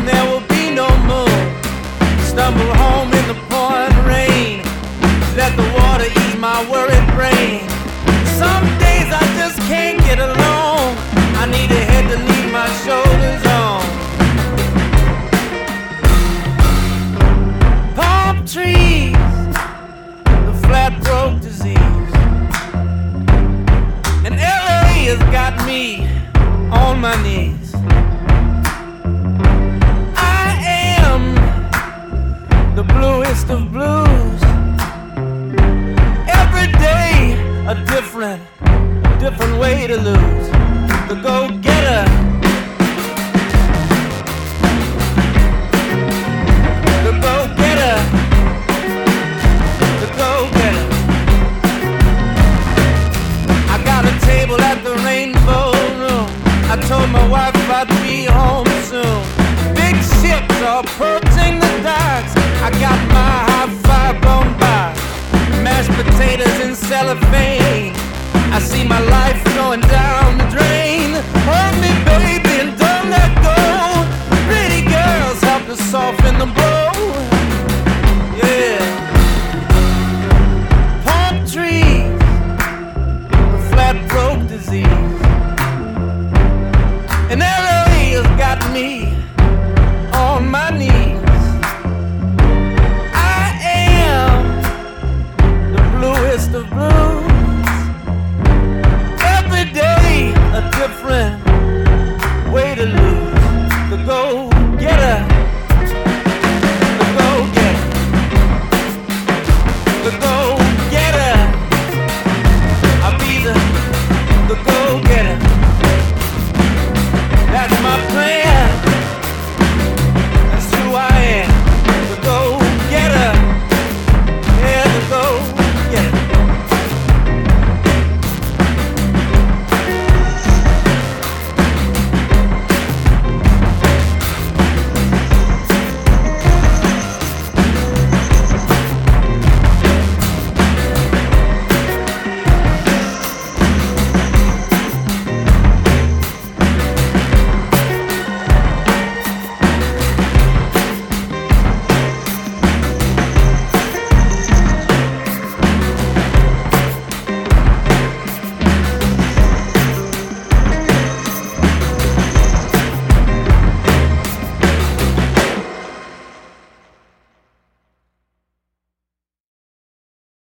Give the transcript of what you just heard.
there will be no moon. Stumble home in the pouring rain. Let the water ease my worried brain. Some days I just can't get along. I need a head to lean my shoulders on. Palm trees, the flat broke disease. And LA has got me on my knees. I am the bluest of blues. Every day a different way to lose. The go-getter, the go-getter, the go-getter. I got a table at the Rainbow Room. I told my wife I'd be home soon. Big ships are approaching the docks. I got my high-five blown box. Mashed potatoes in cellophane. I see my life going down the drain. Hold me, baby, and don't let go. Pretty girls help to soften the blow. Yeah. Palm trees, the flat broke disease. And LA has got me